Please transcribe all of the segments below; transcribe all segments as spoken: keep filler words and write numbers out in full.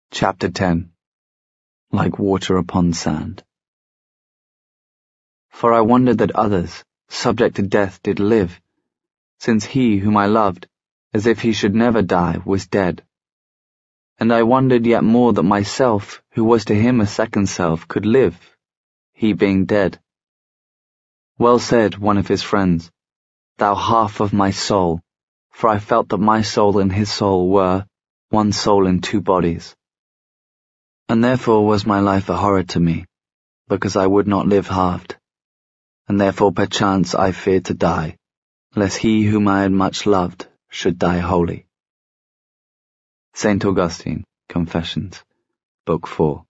Chapter ten. Like water upon sand. For I wondered that others, subject to death, did live, since he whom I loved, as if he should never die, was dead. And I wondered yet more that myself, who was to him a second self, could live, he being dead. Well said one of his friends, "Thou half of my soul," for I felt that my soul and his soul were one soul in two bodies. And therefore was my life a horror to me, because I would not live halved, and therefore perchance I feared to die, lest he whom I had much loved should die wholly. Saint Augustine, Confessions, Book four.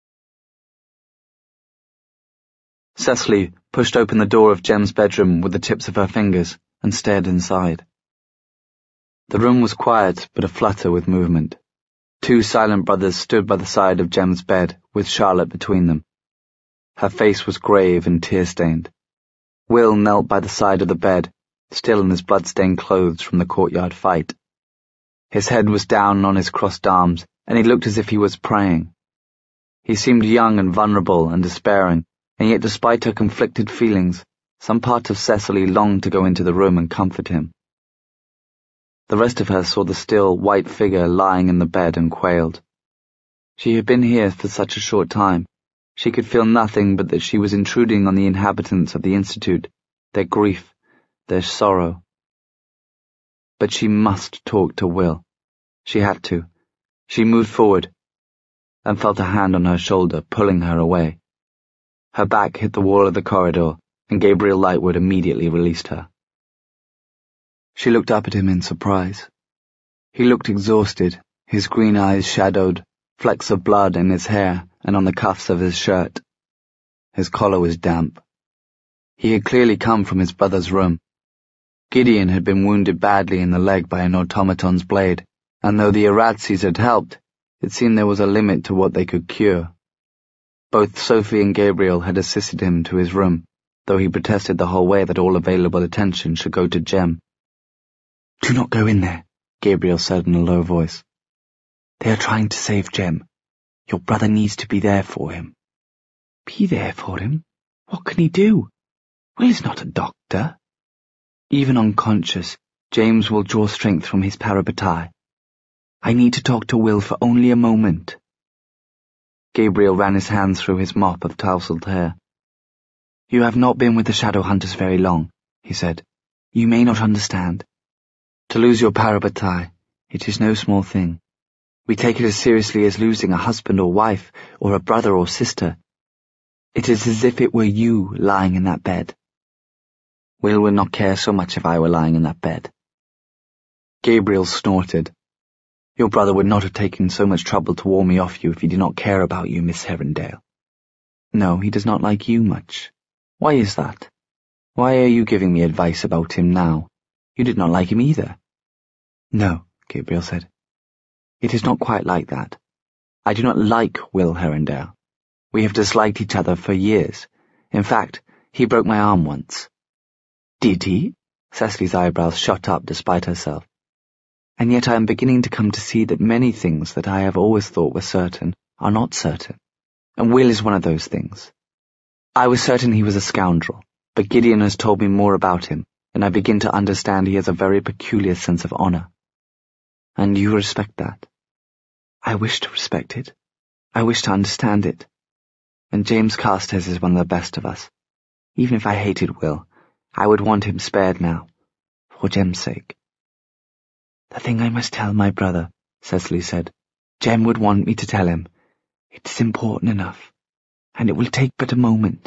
Cecily pushed open the door of Jem's bedroom with the tips of her fingers and stared inside. The room was quiet but aflutter with movement. Two silent brothers stood by the side of Jem's bed, with Charlotte between them. Her face was grave and tear-stained. Will knelt by the side of the bed, still in his blood-stained clothes from the courtyard fight. His head was down on his crossed arms, and he looked as if he was praying. He seemed young and vulnerable and despairing, and yet despite her conflicted feelings, some part of Cecily longed to go into the room and comfort him. The rest of her saw the still, white figure lying in the bed and quailed. She had been here for such a short time. She could feel nothing but that she was intruding on the inhabitants of the Institute, their grief, their sorrow. But she must talk to Will. She had to. She moved forward, and felt a hand on her shoulder, pulling her away. Her back hit the wall of the corridor, and Gabriel Lightwood immediately released her. She looked up at him in surprise. He looked exhausted, his green eyes shadowed, flecks of blood in his hair and on the cuffs of his shirt. His collar was damp. He had clearly come from his brother's room. Gideon had been wounded badly in the leg by an automaton's blade, and though the Arazzis had helped, it seemed there was a limit to what they could cure. Both Sophie and Gabriel had assisted him to his room, though he protested the whole way that all available attention should go to Jem. "Do not go in there," Gabriel said in a low voice. "They are trying to save Jem. Your brother needs to be there for him." "Be there for him? What can he do? Will is not a doctor." "Even unconscious, James will draw strength from his parabatai. I need to talk to Will for only a moment." Gabriel ran his hands through his mop of tousled hair. "You have not been with the Shadow Hunters very long," he said. "You may not understand. To lose your parabatai, it is no small thing. We take it as seriously as losing a husband or wife, or a brother or sister. It is as if it were you lying in that bed. Will would not care so much if I were lying in that bed." Gabriel snorted. "Your brother would not have taken so much trouble to warn me off you if he did not care about you, Miss Herondale." "No, he does not like you much. Why is that? Why are you giving me advice about him now? You did not like him either." "No," Gabriel said. "It is not quite like that. I do not like Will Herondale. We have disliked each other for years. In fact, he broke my arm once." "Did he?" Cecily's eyebrows shot up despite herself. "And yet I am beginning to come to see that many things that I have always thought were certain are not certain. And Will is one of those things. I was certain he was a scoundrel, but Gideon has told me more about him, and I begin to understand he has a very peculiar sense of honor. And you respect that." "I wish to respect it. I wish to understand it. And James Carstairs is one of the best of us. Even if I hated Will, I would want him spared now, for Jem's sake." "The thing I must tell my brother," Cecily said. "Jem would want me to tell him. It is important enough, and it will take but a moment."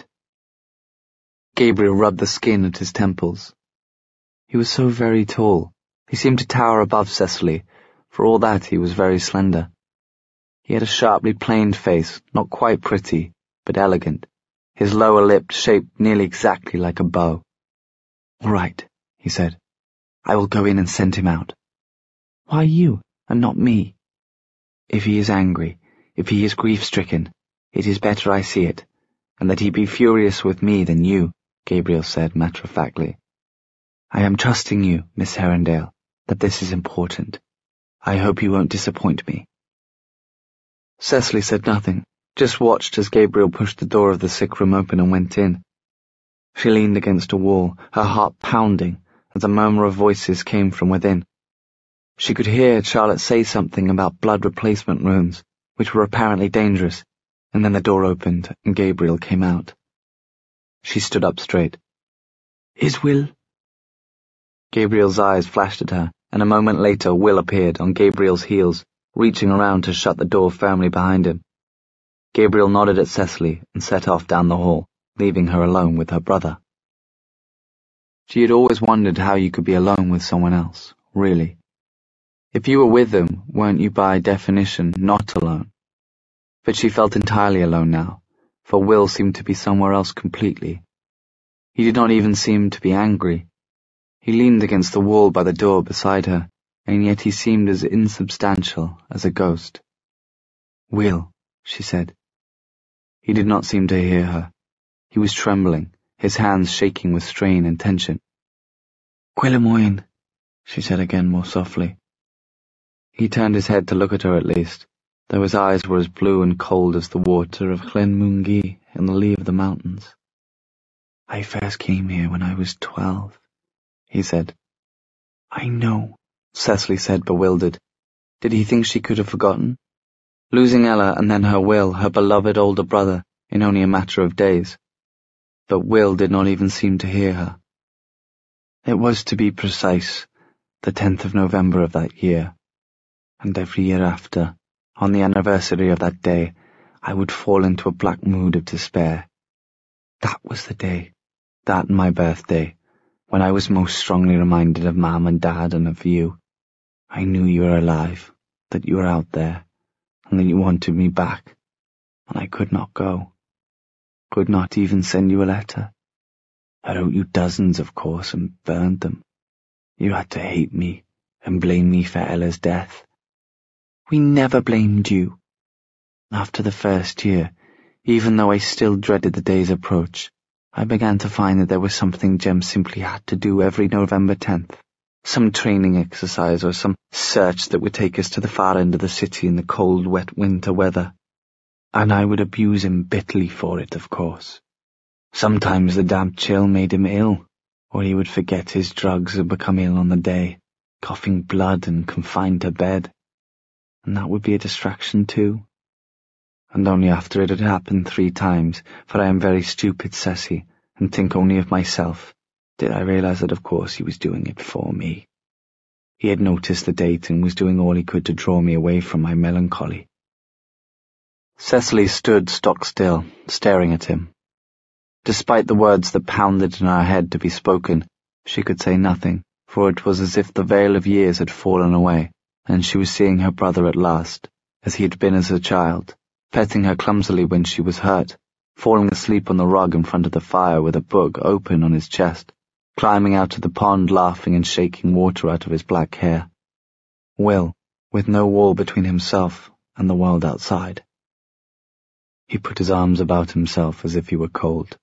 Gabriel rubbed the skin at his temples. He was so very tall. He seemed to tower above Cecily. For all that, he was very slender. He had a sharply planed face, not quite pretty, but elegant, his lower lip shaped nearly exactly like a bow. "All right," he said. "I will go in and send him out." "Why you, and not me?" "If he is angry, if he is grief-stricken, it is better I see it, and that he be furious with me than you," Gabriel said matter-of-factly. "I am trusting you, Miss Herondale, that this is important. I hope you won't disappoint me." Cecily said nothing, just watched as Gabriel pushed the door of the sick room open and went in. She leaned against a wall, her heart pounding, as a murmur of voices came from within. She could hear Charlotte say something about blood replacement wounds, which were apparently dangerous, and then the door opened and Gabriel came out. She stood up straight. "Is Will?" Gabriel's eyes flashed at her, and a moment later Will appeared on Gabriel's heels, reaching around to shut the door firmly behind him. Gabriel nodded at Cecily and set off down the hall, leaving her alone with her brother. She had always wondered how you could be alone with someone else, really. If you were with them, weren't you by definition not alone? But she felt entirely alone now, for Will seemed to be somewhere else completely. He did not even seem to be angry. He leaned against the wall by the door beside her, and yet he seemed as insubstantial as a ghost. "Will," she said. He did not seem to hear her. He was trembling, his hands shaking with strain and tension. "Gwyl-y-moyn," she said again more softly. He turned his head to look at her at least, though his eyes were as blue and cold as the water of Llyn Moongi in the lee of the mountains. "I first came here when I was twelve," he said. "I know," Cecily said, bewildered. Did he think she could have forgotten? Losing Ella and then her Will, her beloved older brother, in only a matter of days. But Will did not even seem to hear her. It was, to be precise, the tenth of November of that year, and every year after, on the anniversary of that day, I would fall into a black mood of despair. That was the day, that and my birthday, when I was most strongly reminded of Mum and Dad and of you. I knew you were alive, that you were out there, and that you wanted me back, and I could not go. Could not even send you a letter. I wrote you dozens, of course, and burned them. You had to hate me and blame me for Ella's death. We never blamed you. After the first year, even though I still dreaded the day's approach, I began to find that there was something Jem simply had to do every November tenth. Some training exercise or some search that would take us to the far end of the city in the cold, wet winter weather. And I would abuse him bitterly for it, of course. Sometimes the damp chill made him ill, or he would forget his drugs and become ill on the day, coughing blood and confined to bed. And that would be a distraction too. And only after it had happened three times, for I am very stupid, Ceci, and think only of myself, did I realize that of course he was doing it for me. He had noticed the date and was doing all he could to draw me away from my melancholy. Cecily stood stock still, staring at him. Despite the words that pounded in her head to be spoken, she could say nothing, for it was as if the veil of years had fallen away, and she was seeing her brother at last, as he had been as a child, petting her clumsily when she was hurt, falling asleep on the rug in front of the fire with a book open on his chest, climbing out to the pond laughing and shaking water out of his black hair. Will, with no wall between himself and the world outside. He put his arms about himself as if he were cold.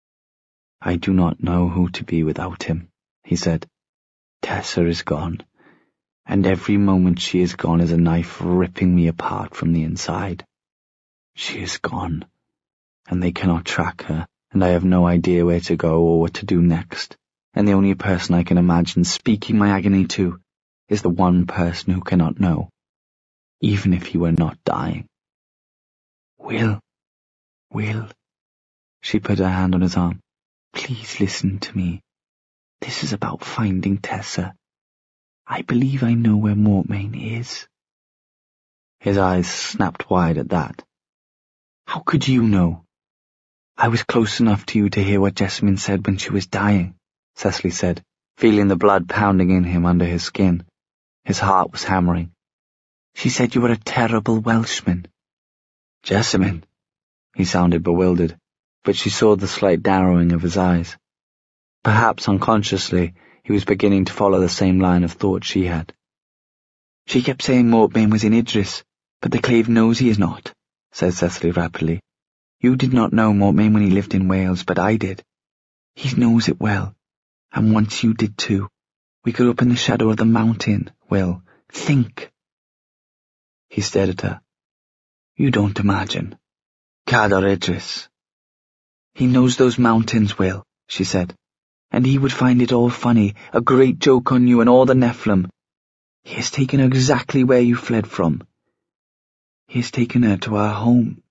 I do not know who to be without him, he said. Tessa is gone, and every moment she is gone is a knife ripping me apart from the inside. She is gone, and they cannot track her, and I have no idea where to go or what to do next, and the only person I can imagine speaking my agony to is the one person who cannot know, even if he were not dying. Will, Will, she put her hand on his arm. Please listen to me. This is about finding Tessa. I believe I know where Mortmain is. His eyes snapped wide at that. How could you know? I was close enough to you to hear what Jessamine said when she was dying, Cecily said, feeling the blood pounding in him under his skin. His heart was hammering. She said you were a terrible Welshman. Jessamine? He sounded bewildered, but she saw the slight narrowing of his eyes. Perhaps unconsciously, he was beginning to follow the same line of thought she had. She kept saying Mortmain was in Idris, but the Clave knows he is not, said Cecily rapidly. You did not know Mortmain when he lived in Wales, but I did. He knows it well, and once you did too. We grew up in the shadow of the mountain, Will. Think. He stared at her. You don't imagine. Cador Idris. He knows those mountains, Will, she said, and he would find it all funny, a great joke on you and all the Nephilim. He has taken her exactly where you fled from. He has taken her to our home.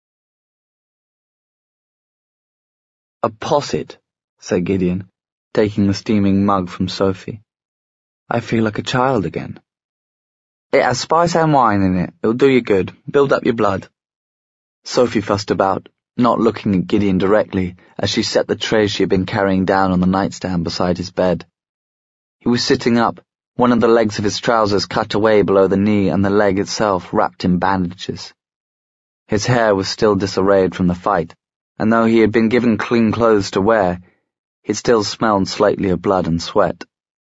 A posset, said Gideon, taking the steaming mug from Sophie. I feel like a child again. It has spice and wine in it. It'll do you good. Build up your blood. Sophie fussed about, not looking at Gideon directly, as she set the tray she had been carrying down on the nightstand beside his bed. He was sitting up, one of the legs of his trousers cut away below the knee and the leg itself wrapped in bandages. His hair was still disarrayed from the fight, and though he had been given clean clothes to wear, it still smelled slightly of blood and sweat.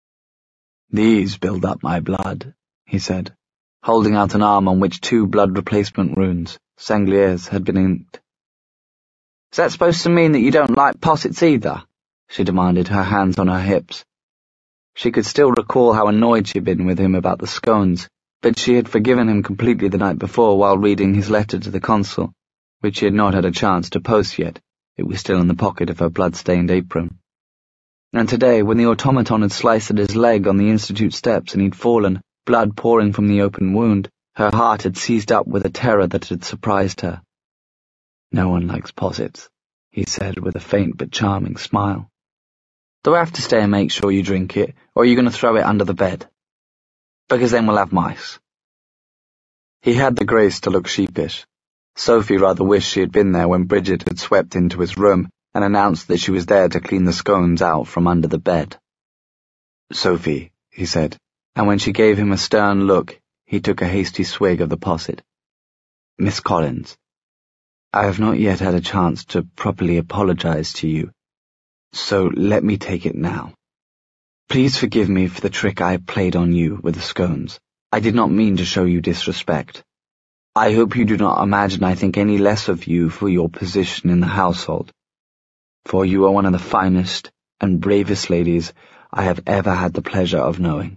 These build up my blood, he said, holding out an arm on which two blood replacement runes, Sangliers, had been inked. Is that supposed to mean that you don't like possets either? She demanded, her hands on her hips. She could still recall how annoyed she had been with him about the scones, but she had forgiven him completely the night before while reading his letter to the consul, which she had not had a chance to post yet. It was still in the pocket of her blood-stained apron. And today, when the automaton had sliced at his leg on the Institute steps and he'd fallen, blood pouring from the open wound, her heart had seized up with a terror that had surprised her. No one likes possets, he said with a faint but charming smile. Do I have to stay and make sure you drink it, or are you going to throw it under the bed? Because then we'll have mice. He had the grace to look sheepish. Sophie rather wished she had been there when Bridget had swept into his room and announced that she was there to clean the scones out from under the bed. Sophie, he said, and when she gave him a stern look, he took a hasty swig of the posset. Miss Collins, I have not yet had a chance to properly apologize to you, so let me take it now. Please forgive me for the trick I played on you with the scones. I did not mean to show you disrespect. I hope you do not imagine I think any less of you for your position in the household, for you are one of the finest and bravest ladies I have ever had the pleasure of knowing.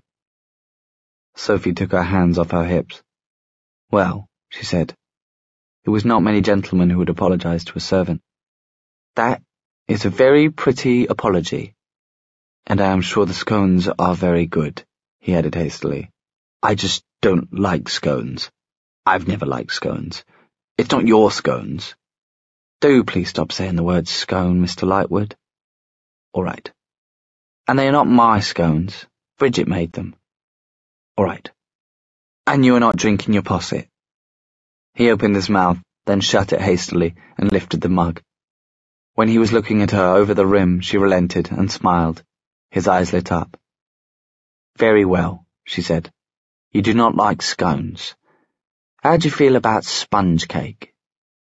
Sophie took her hands off her hips. Well, she said, it was not many gentlemen who would apologize to a servant. That is a very pretty apology, and I am sure the scones are very good, he added hastily. I just don't like scones. I've never liked scones. It's not your scones. Do please stop saying the word scone, Mister Lightwood. All right. And they are not my scones. Bridget made them. All right. And you are not drinking your posset. He opened his mouth, then shut it hastily, and lifted the mug. When he was looking at her over the rim, she relented and smiled. His eyes lit up. Very well, she said. You do not like scones. How do you feel about sponge cake?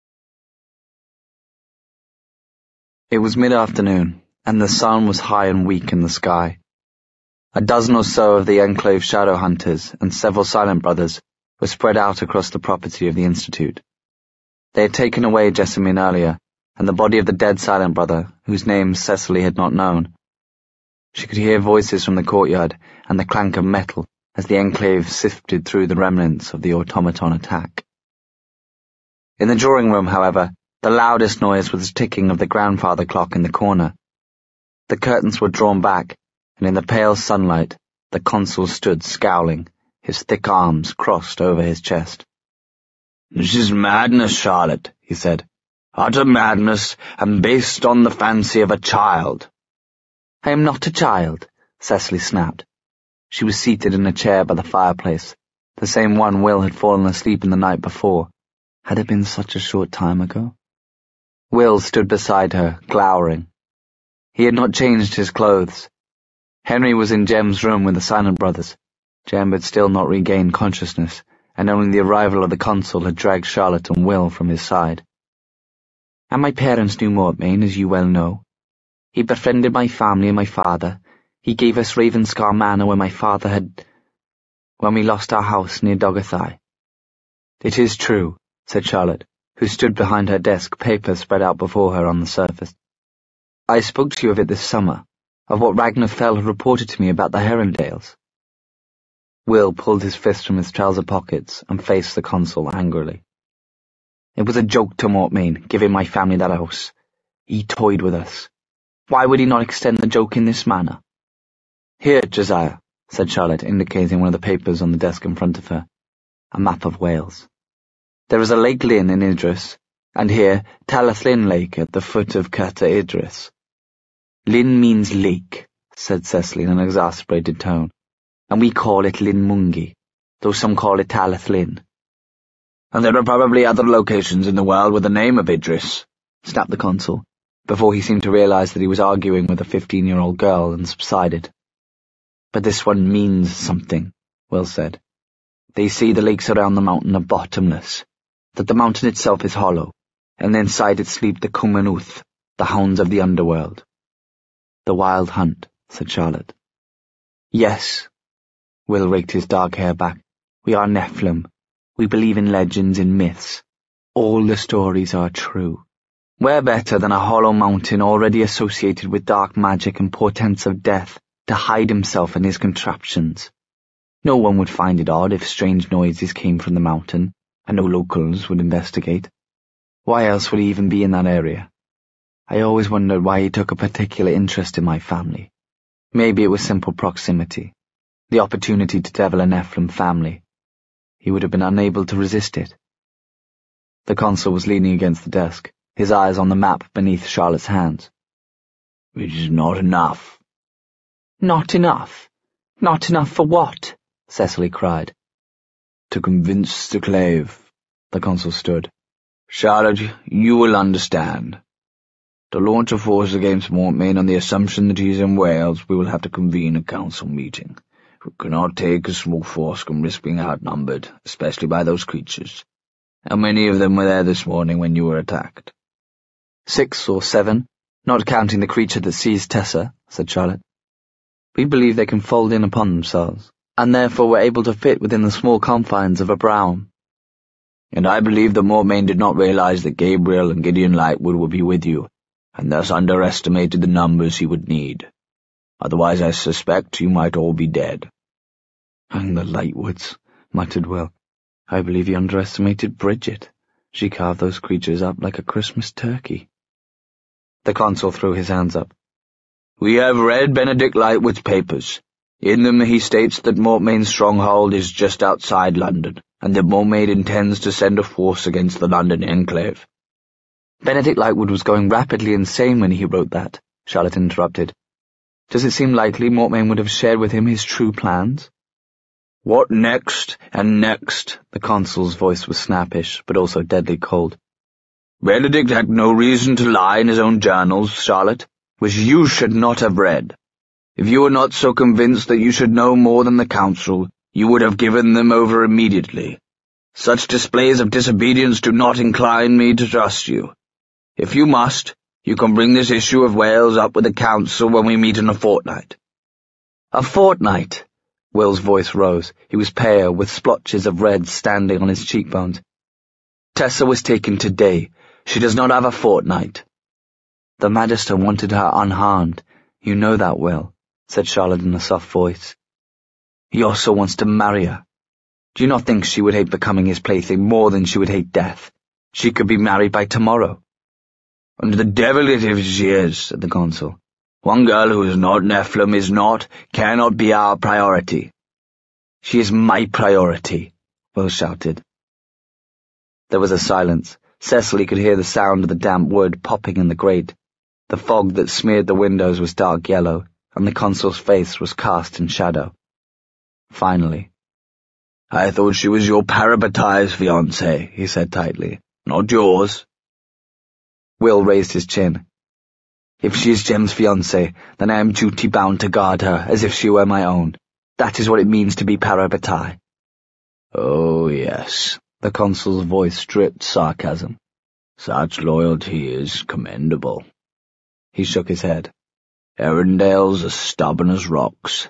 It was mid-afternoon, and the sun was high and weak in the sky. A dozen or so of the Enclave shadow hunters and several Silent Brothers were spread out across the property of the Institute. They had taken away Jessamine earlier, and the body of the dead Silent Brother, whose name Cecily had not known. She could hear voices from the courtyard and the clank of metal as the Enclave sifted through the remnants of the automaton attack. In the drawing room, however, the loudest noise was the ticking of the grandfather clock in the corner. The curtains were drawn back, and in the pale sunlight, the consul stood scowling, his thick arms crossed over his chest. This is madness, Charlotte, he said. Utter madness, and based on the fancy of a child. I am not a child, Cecily snapped. She was seated in a chair by the fireplace, the same one Will had fallen asleep in the night before. Had it been such a short time ago? Will stood beside her, glowering. He had not changed his clothes. Henry was in Jem's room with the Silent Brothers. Jem had still not regained consciousness, and only the arrival of the consul had dragged Charlotte and Will from his side. And my parents knew Mortmain, as you well know. He befriended my family and my father. He gave us Ravenscar Manor when my father had... when we lost our house near Dogathai. It is true, said Charlotte, who stood behind her desk, papers spread out before her on the surface. I spoke to you of it this summer, of what Ragnar Fell had reported to me about the Herondales. Will pulled his fist from his trouser pockets and faced the consul angrily. It was a joke to Mortmain, giving my family that house. He toyed with us. Why would he not extend the joke in this manner? Here, Josiah, said Charlotte, indicating one of the papers on the desk in front of her. A map of Wales. There is a Lake Lynn in Idris, and here Tallath Lynn Lake at the foot of Cata Idris. Lynn means lake, said Cecily in an exasperated tone, and we call it Lynn Mungi, though some call it Tallath Lynn. And there are probably other locations in the world with the name of Idris, snapped the consul, before he seemed to realize that he was arguing with a fifteen-year-old girl and subsided. But this one means something, Will said. They say the lakes around the mountain are bottomless, that the mountain itself is hollow, and inside it sleep the Kumanuth, the hounds of the underworld. The Wild Hunt, said Charlotte. Yes. Will raked his dark hair back. We are Nephilim. We believe in legends and myths. All the stories are true. Where better than a hollow mountain already associated with dark magic and portents of death to hide himself and his contraptions? No one would find it odd if strange noises came from the mountain, and no locals would investigate. Why else would he even be in that area? I always wondered why he took a particular interest in my family. Maybe it was simple proximity, the opportunity to devil a Nephilim family. He would have been unable to resist it. The consul was leaning against the desk, his eyes on the map beneath Charlotte's hands. It is not enough. Not enough? Not enough for what? Cecily cried. To convince the Clave. The consul stood. Charlotte, you will understand. To launch a force against Mortmain on the assumption that he is in Wales, we will have to convene a council meeting. We cannot take a small force and risk being outnumbered, especially by those creatures. How many of them were there this morning when you were attacked? Six or seven, not counting the creature that seized Tessa, said Charlotte. We believe they can fold in upon themselves, and therefore were able to fit within the small confines of a Brown. And I believe that Mortmain did not realize that Gabriel and Gideon Lightwood would be with you, and thus underestimated the numbers he would need. Otherwise I suspect you might all be dead. Hang the Lightwoods, muttered Will. I believe he underestimated Bridget. She carved those creatures up like a Christmas turkey. The consul threw his hands up. We have read Benedict Lightwood's papers. In them he states that Mortmain's stronghold is just outside London, and that Mortmain intends to send a force against the London enclave. Benedict Lightwood was going rapidly insane when he wrote that, Charlotte interrupted. Does it seem likely Mortmain would have shared with him his true plans? What next, and next? The consul's voice was snappish, but also deadly cold. Benedict had no reason to lie in his own journals, Charlotte, which you should not have read. If you were not so convinced that you should know more than the council, you would have given them over immediately. Such displays of disobedience do not incline me to trust you. If you must, you can bring this issue of Wales up with the council when we meet in a fortnight. A fortnight? Will's voice rose. He was pale, with splotches of red standing on his cheekbones. Tessa was taken today. She does not have a fortnight. The Magister wanted her unharmed. You know that, Will, said Charlotte in a soft voice. He also wants to marry her. Do you not think she would hate becoming his plaything more than she would hate death? She could be married by tomorrow. And the devil it is she is, said the consul. One girl who is not Nephilim is not, cannot be our priority. She is my priority, Will shouted. There was a silence. Cecily could hear the sound of the damp wood popping in the grate. The fog that smeared the windows was dark yellow, and the consul's face was cast in shadow. Finally, I thought she was your parabatai's fiancée, he said tightly. Not yours. Will raised his chin. If she is Jem's fiancée, then I am duty-bound to guard her as if she were my own. That is what it means to be parabatai. Oh, yes, the consul's voice dripped sarcasm. Such loyalty is commendable. He shook his head. Arundel's as stubborn as rocks.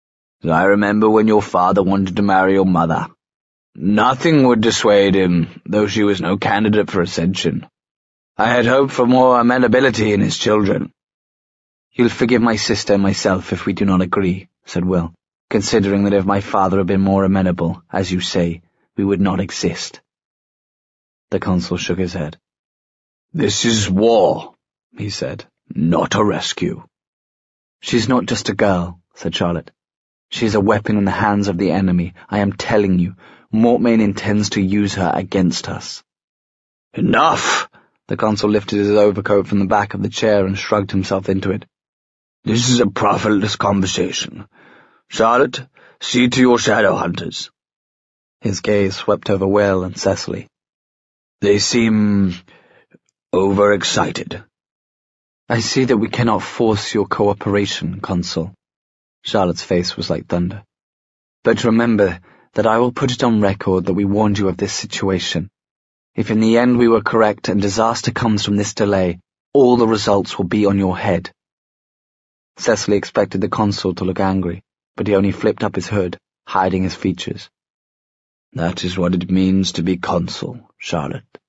I remember when your father wanted to marry your mother. Nothing would dissuade him, though she was no candidate for ascension. I had hoped for more amenability in his children. You'll forgive my sister and myself if we do not agree, said Will, considering that if my father had been more amenable, as you say, we would not exist. The consul shook his head. "This is war," he said, "not a rescue." "She's not just a girl," said Charlotte. "She's a weapon in the hands of the enemy. I am telling you, Mortmain intends to use her against us." "Enough!" The consul lifted his overcoat from the back of the chair and shrugged himself into it. "This is a profitless conversation. Charlotte, see to your shadow hunters." His gaze swept over Will and Cecily. "They seem overexcited." "I see that we cannot force your cooperation, Consul." Charlotte's face was like thunder. "But remember that I will put it on record that we warned you of this situation. If in the end we were correct and disaster comes from this delay, all the results will be on your head." Cecily expected the consul to look angry, but he only flipped up his hood, hiding his features. "That is what it means to be consul, Charlotte."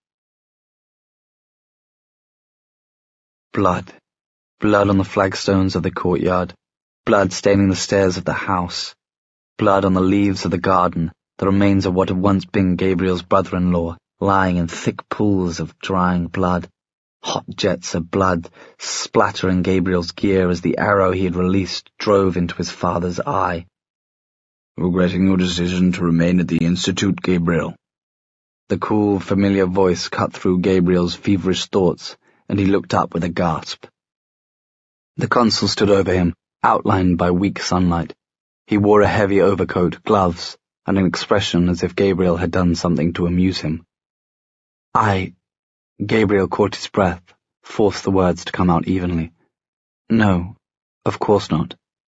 Blood. Blood on the flagstones of the courtyard. Blood staining the stairs of the house. Blood on the leaves of the garden, the remains of what had once been Gabriel's brother-in-law, lying in thick pools of drying blood. Hot jets of blood splattering Gabriel's gear as the arrow he had released drove into his father's eye. "Regretting your decision to remain at the Institute, Gabriel?" The cool, familiar voice cut through Gabriel's feverish thoughts, and he looked up with a gasp. The consul stood over him, outlined by weak sunlight. He wore a heavy overcoat, gloves, and an expression as if Gabriel had done something to amuse him. I... Gabriel caught his breath, forced the words to come out evenly. "No, of course not."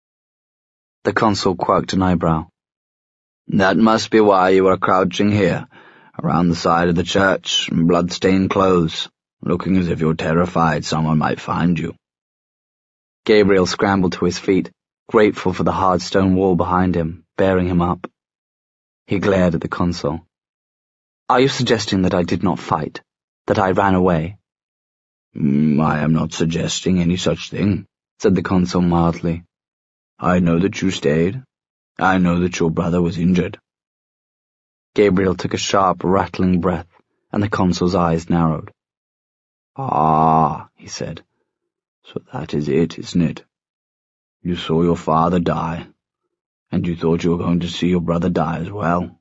The consul quirked an eyebrow. "That must be why you are crouching here, around the side of the church, in blood-stained clothes, looking as if you're terrified someone might find you." Gabriel scrambled to his feet, grateful for the hard stone wall behind him, bearing him up. He glared at the consul. "Are you suggesting that I did not fight? That I ran away?" Mm, "I am not suggesting any such thing," said the consul mildly. "I know that you stayed. I know that your brother was injured." Gabriel took a sharp, rattling breath, and the consul's eyes narrowed. "Ah," he said. "So that is it, isn't it? You saw your father die, and you thought you were going to see your brother die as well."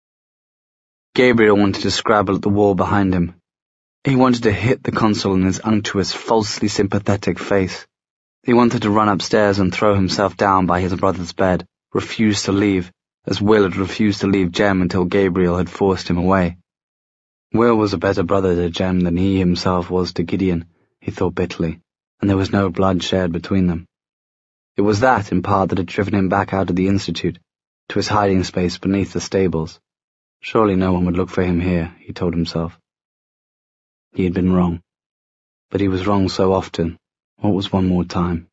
Gabriel wanted to scrabble at the wall behind him. He wanted to hit the consul in his unctuous, falsely sympathetic face. He wanted to run upstairs and throw himself down by his brother's bed, refuse to leave, as Will had refused to leave Jem until Gabriel had forced him away. Will was a better brother to Jem than he himself was to Gideon, he thought bitterly, and there was no blood shared between them. It was that, in part, that had driven him back out of the Institute, to his hiding space beneath the stables. Surely no one would look for him here, he told himself. He had been wrong. But he was wrong so often. What was one more time?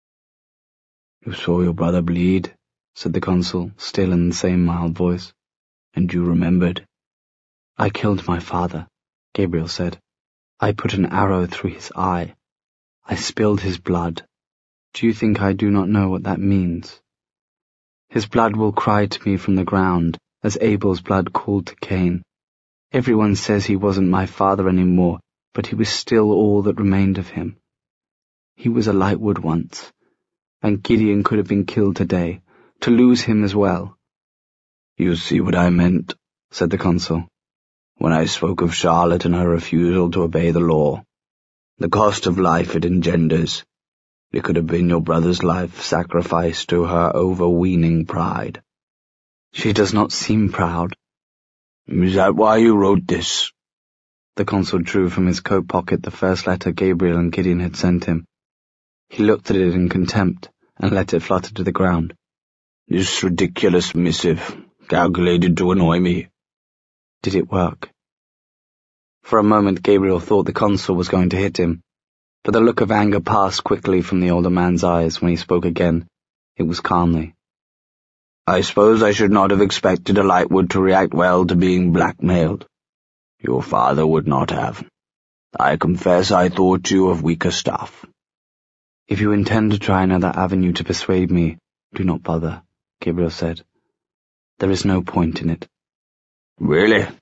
"You saw your brother bleed," said the consul, still in the same mild voice. "And you remembered." "I killed my father," Gabriel said. "I put an arrow through his eye. I spilled his blood. Do you think I do not know what that means? His blood will cry to me from the ground, as Abel's blood called to Cain. Everyone says he wasn't my father anymore, but he was still all that remained of him. He was a Lightwood once, and Gideon could have been killed today, to lose him as well." "You see what I meant," said the consul, "when I spoke of Charlotte and her refusal to obey the law. The cost of life it engenders. It could have been your brother's life sacrificed to her overweening pride." "She does not seem proud." "Is that why you wrote this?" The consul drew from his coat pocket the first letter Gabriel and Gideon had sent him. He looked at it in contempt and let it flutter to the ground. "This ridiculous missive, calculated to annoy me." Did it work? For a moment Gabriel thought the consul was going to hit him, but the look of anger passed quickly from the older man's eyes when he spoke again. It was calmly. "I suppose I should not have expected a Lightwood to react well to being blackmailed. Your father would not have. I confess I thought you of weaker stuff." "If you intend to try another avenue to persuade me, do not bother," Gabriel said. "There is no point in it." "Really?"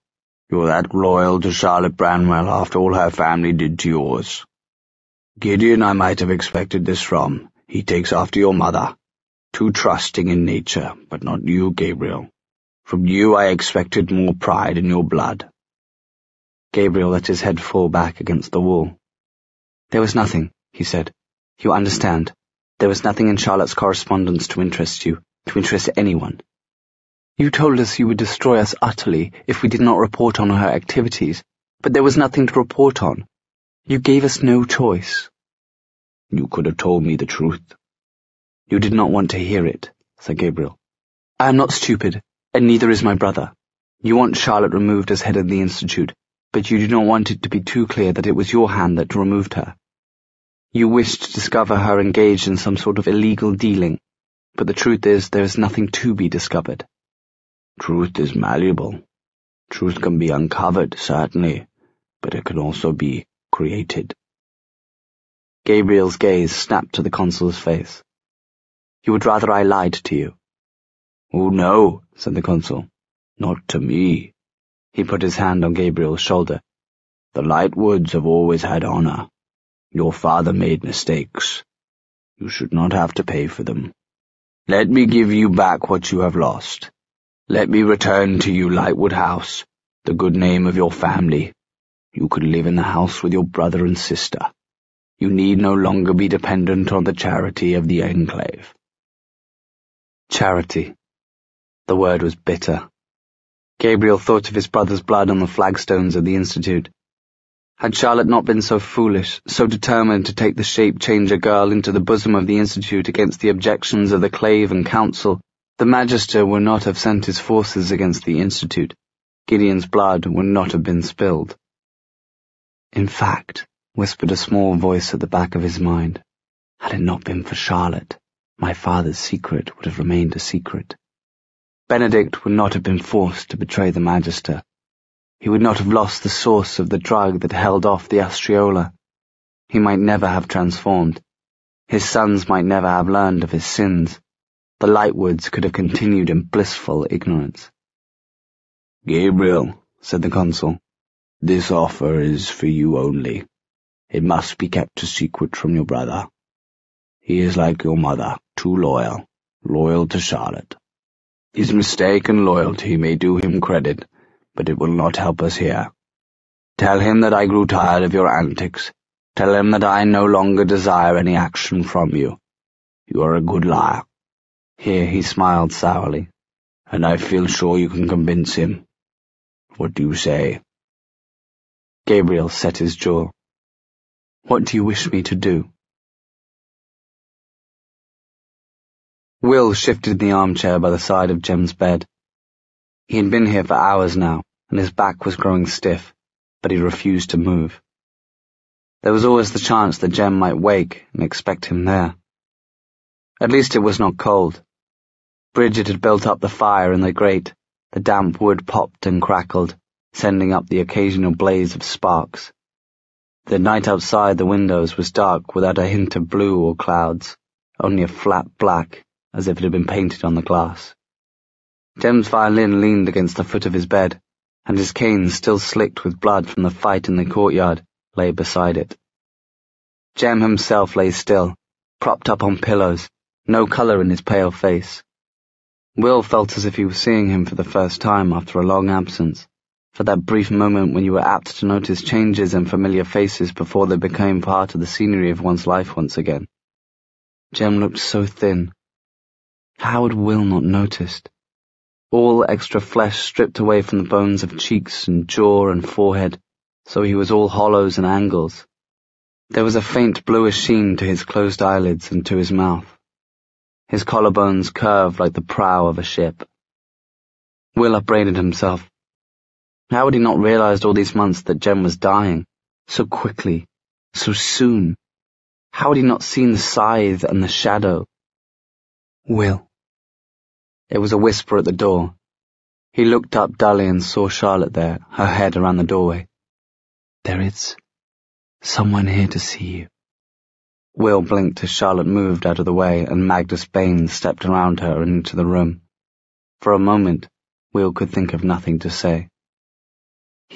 You're that loyal to Charlotte Branwell after all her family did to yours. Gideon I might have expected this from. He takes after your mother. Too trusting in nature, but not you, Gabriel. From you I expected more pride in your blood." Gabriel let his head fall back against the wall. "There was nothing," he said. "You understand. There was nothing in Charlotte's correspondence to interest you, to interest anyone. You told us you would destroy us utterly if we did not report on her activities, but there was nothing to report on. You gave us no choice." "You could have told me the truth." "You did not want to hear it," said Gabriel. "I am not stupid, and neither is my brother. You want Charlotte removed as head of the Institute, but you do not want it to be too clear that it was your hand that removed her. You wished to discover her engaged in some sort of illegal dealing, but the truth is there is nothing to be discovered." "Truth is malleable. Truth can be uncovered, certainly, but it can also be created." Gabriel's gaze snapped to the consul's face. "You would rather I lied to you?" "Oh, no," said the consul. "Not to me." He put his hand on Gabriel's shoulder. "The Lightwoods have always had honor. Your father made mistakes. You should not have to pay for them. Let me give you back what you have lost. Let me return to you Lightwood House, the good name of your family. You could live in the house with your brother and sister. You need no longer be dependent on the charity of the Enclave." Charity. The word was bitter. Gabriel thought of his brother's blood on the flagstones of the Institute. Had Charlotte not been so foolish, so determined to take the shape-changer girl into the bosom of the Institute against the objections of the Clave and Council, the Magister would not have sent his forces against the Institute. Gideon's blood would not have been spilled. "In fact," whispered a small voice at the back of his mind, "had it not been for Charlotte, my father's secret would have remained a secret. Benedict would not have been forced to betray the Magister. He would not have lost the source of the drug that held off the Astriola. He might never have transformed. His sons might never have learned of his sins. The Lightwoods could have continued in blissful ignorance." "Gabriel," said the consul, "this offer is for you only. It must be kept a secret from your brother. He is like your mother, too loyal, loyal to Charlotte. His mistaken loyalty may do him credit, but it will not help us here. Tell him that I grew tired of your antics. Tell him that I no longer desire any action from you. You are a good liar." Here he smiled sourly. "And I feel sure you can convince him. What do you say?" Gabriel set his jaw. "What do you wish me to do?" Will shifted in the armchair by the side of Jem's bed. He had been here for hours now, and his back was growing stiff, but he refused to move. There was always the chance that Jem might wake and expect him there. At least it was not cold. Bridget had built up the fire in the grate. The damp wood popped and crackled, sending up the occasional blaze of sparks. The night outside the windows was dark without a hint of blue or clouds, only a flat black, as if it had been painted on the glass. Jem's violin leaned against the foot of his bed, and his cane, still slicked with blood from the fight in the courtyard, lay beside it. Jem himself lay still, propped up on pillows, no colour in his pale face. Will felt as if he was seeing him for the first time after a long absence, for that brief moment when you were apt to notice changes in familiar faces before they became part of the scenery of one's life once again. Jem looked so thin. How had Will not noticed? All extra flesh stripped away from the bones of cheeks and jaw and forehead, so he was all hollows and angles. There was a faint bluish sheen to his closed eyelids and to his mouth. His collarbones curved like the prow of a ship. Will upbraided himself. How had he not realized all these months that Jem was dying, so quickly, so soon? How had he not seen the scythe and the shadow? Will. It was a whisper at the door. He looked up dully and saw Charlotte there, her head around the doorway. "There is someone here to see you." Will blinked as Charlotte moved out of the way and Magnus Bain stepped around her and into the room. For a moment, Will could think of nothing to say.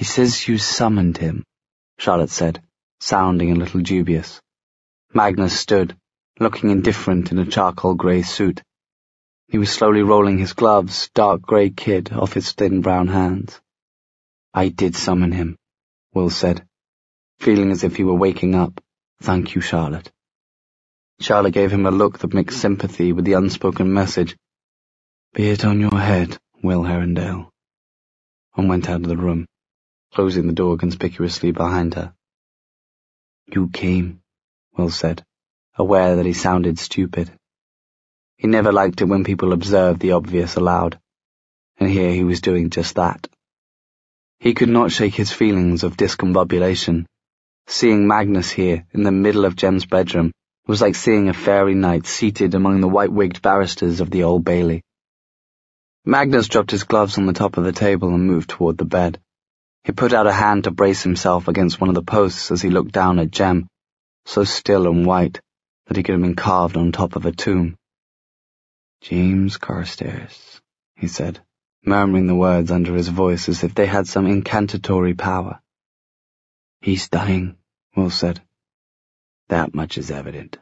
He says you summoned him, Charlotte said, sounding a little dubious. Magnus stood, looking indifferent in a charcoal grey suit. He was slowly rolling his gloves, dark grey kid, off his thin brown hands. I did summon him, Will said, feeling as if he were waking up. Thank you, Charlotte. Charlotte gave him a look that mixed sympathy with the unspoken message. Be it on your head, Will Herondale, and went out of the room, closing the door conspicuously behind her. You came, Will said, aware that he sounded stupid. He never liked it when people observed the obvious aloud, and here he was doing just that. He could not shake his feelings of discombobulation. Seeing Magnus here, in the middle of Jem's bedroom, was like seeing a fairy knight seated among the white-wigged barristers of the Old Bailey. Magnus dropped his gloves on the top of the table and moved toward the bed. He put out a hand to brace himself against one of the posts as he looked down at Jem, so still and white that he could have been carved on top of a tomb. James Carstairs, he said, murmuring the words under his voice as if they had some incantatory power. He's dying, Will said. That much is evident.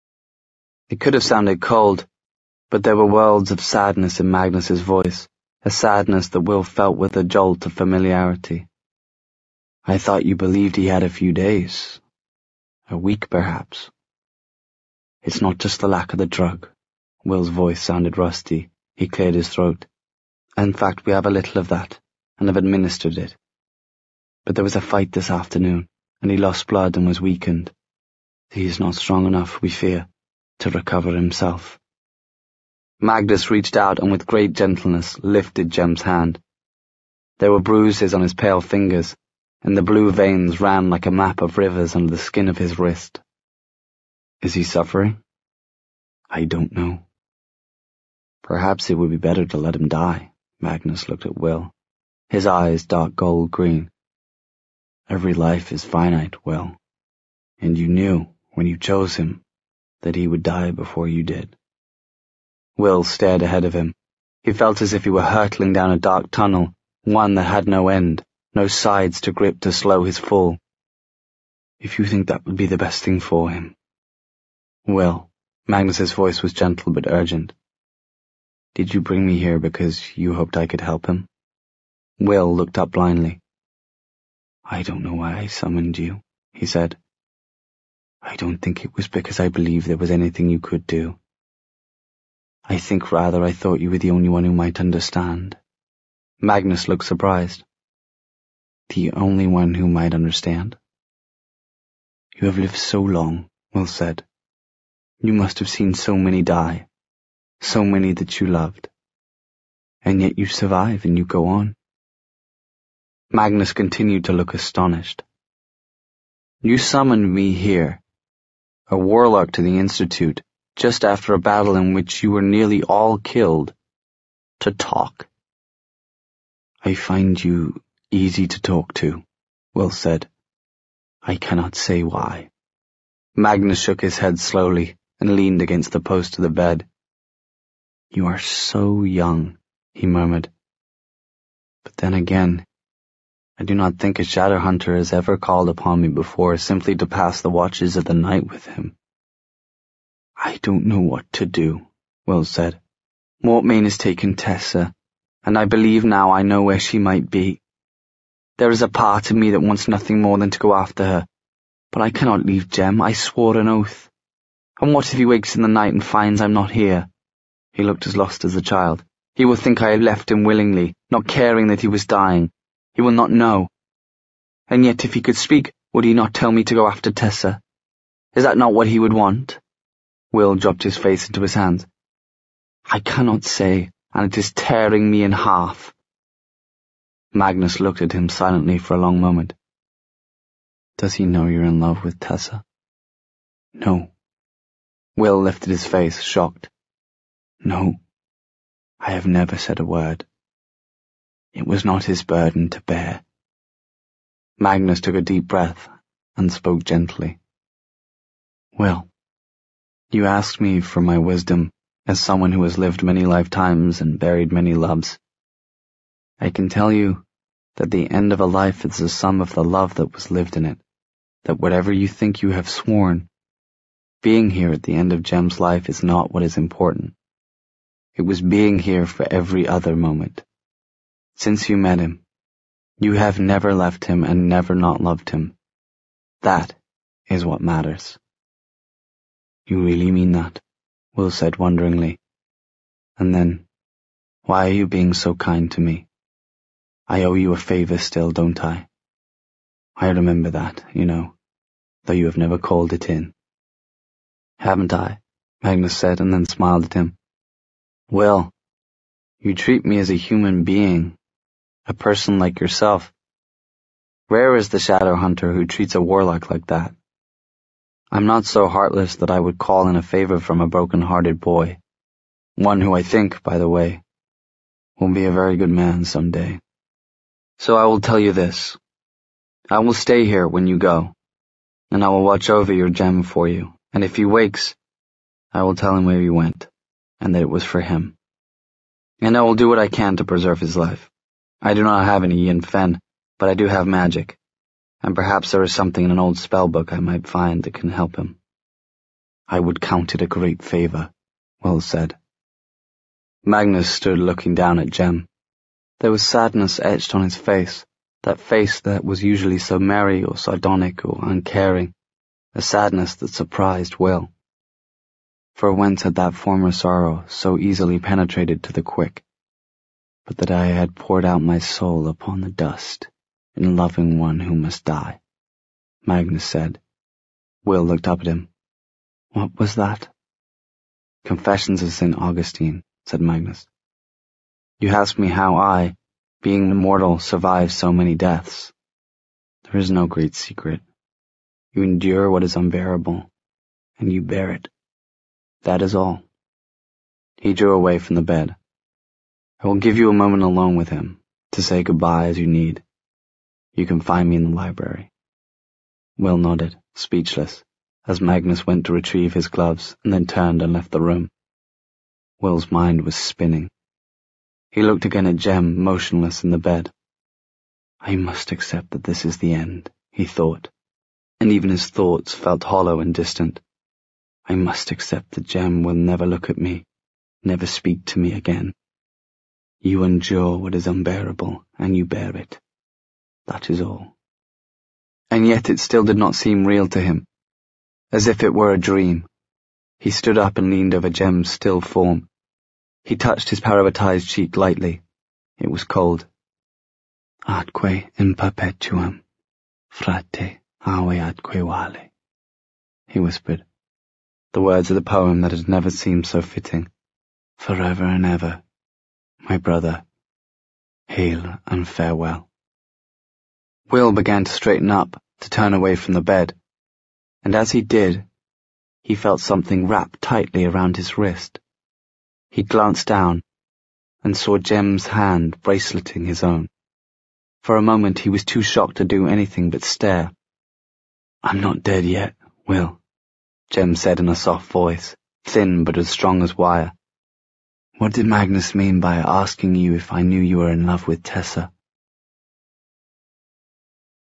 It could have sounded cold, but there were worlds of sadness in Magnus's voice, a sadness that Will felt with a jolt of familiarity. I thought you believed he had a few days. A week, perhaps. It's not just the lack of the drug. Will's voice sounded rusty. He cleared his throat. In fact, we have a little of that, and have administered it. But there was a fight this afternoon, and he lost blood and was weakened. He is not strong enough, we fear, to recover himself. Magnus reached out and with great gentleness lifted Jem's hand. There were bruises on his pale fingers, and the blue veins ran like a map of rivers under the skin of his wrist. Is he suffering? I don't know. Perhaps it would be better to let him die. Magnus looked at Will, his eyes dark gold green. Every life is finite, Will, and you knew, when you chose him, that he would die before you did. Will stared ahead of him. He felt as if he were hurtling down a dark tunnel, one that had no end, no sides to grip to slow his fall. If you think that would be the best thing for him. Will, Magnus's voice was gentle but urgent. Did you bring me here because you hoped I could help him? Will looked up blindly. I don't know why I summoned you, he said. I don't think it was because I believed there was anything you could do. I think rather I thought you were the only one who might understand. Magnus looked surprised. The only one who might understand? You have lived so long, Will said. You must have seen so many die. So many that you loved. And yet you survive and you go on. Magnus continued to look astonished. You summoned me here, a warlock to the Institute, just after a battle in which you were nearly all killed, to talk. I find you easy to talk to, Will said. I cannot say why. Magnus shook his head slowly and leaned against the post of the bed. You are so young, he murmured. But then again, I do not think a Shadowhunter has ever called upon me before simply to pass the watches of the night with him. I don't know what to do, Will said. Mortmain has taken Tessa, and I believe now I know where she might be. There is a part of me that wants nothing more than to go after her, but I cannot leave Jem. I swore an oath. And what if he wakes in the night and finds I'm not here? He looked as lost as a child. He will think I had left him willingly, not caring that he was dying. He will not know. And yet if he could speak, would he not tell me to go after Tessa? Is that not what he would want? Will dropped his face into his hands. I cannot say, and it is tearing me in half. Magnus looked at him silently for a long moment. Does he know you're in love with Tessa? No. Will lifted his face, shocked. No, I have never said a word. It was not his burden to bear. Magnus took a deep breath and spoke gently. Well, you asked me for my wisdom as someone who has lived many lifetimes and buried many loves. I can tell you that the end of a life is the sum of the love that was lived in it, that whatever you think you have sworn, being here at the end of Jem's life is not what is important. It was being here for every other moment. Since you met him, you have never left him and never not loved him. That is what matters. You really mean that? Will said wonderingly. And then, why are you being so kind to me? I owe you a favor still, don't I? I remember that, you know, though you have never called it in. Haven't I? Magnus said, and then smiled at him. Will, you treat me as a human being, a person like yourself. Rare is the shadow hunter who treats a warlock like that. I'm not so heartless that I would call in a favor from a broken-hearted boy, one who I think, by the way, will be a very good man someday. So I will tell you this. I will stay here when you go, and I will watch over your gem for you, and if he wakes, I will tell him where you went, and that it was for him. And I will do what I can to preserve his life. I do not have any yin fen, but I do have magic, and perhaps there is something in an old spell book I might find that can help him. I would count it a great favor, Will said. Magnus stood looking down at Jem. There was sadness etched on his face, that face that was usually so merry or sardonic or uncaring, a sadness that surprised Will. For whence had that former sorrow so easily penetrated to the quick, but that I had poured out my soul upon the dust, in loving one who must die, Magnus said. Will looked up at him. What was that? Confessions of Saint Augustine, said Magnus. You ask me how I, being immortal, survived so many deaths. There is no great secret. You endure what is unbearable, and you bear it. That is all. He drew away from the bed. I will give you a moment alone with him, to say goodbye as you need. You can find me in the library. Will nodded, speechless, as Magnus went to retrieve his gloves and then turned and left the room. Will's mind was spinning. He looked again at Jem, motionless in the bed. I must accept that this is the end, he thought, and even his thoughts felt hollow and distant. I must accept that Jem will never look at me, never speak to me again. You endure what is unbearable, and you bear it. That is all. And yet it still did not seem real to him, as if it were a dream. He stood up and leaned over Jem's still form. He touched his paralyzed cheek lightly. It was cold. Atque in perpetuum, frate, ave atque vale, he whispered, the words of the poem that had never seemed so fitting. Forever and ever, my brother, hail and farewell. Will began to straighten up, to turn away from the bed, and as he did, he felt something wrapped tightly around his wrist. He glanced down and saw Jem's hand braceleting his own. For a moment he was too shocked to do anything but stare. I'm not dead yet, Will, Jem said in a soft voice, thin but as strong as wire. What did Magnus mean by asking you if I knew you were in love with Tessa?